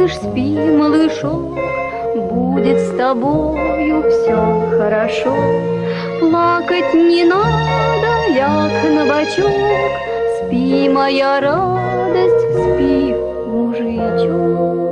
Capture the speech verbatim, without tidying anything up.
малыш, спи, малышок, будет с тобою все хорошо. Плакать не надо, ляг на бочок, спи, моя радость, спи, мужичок.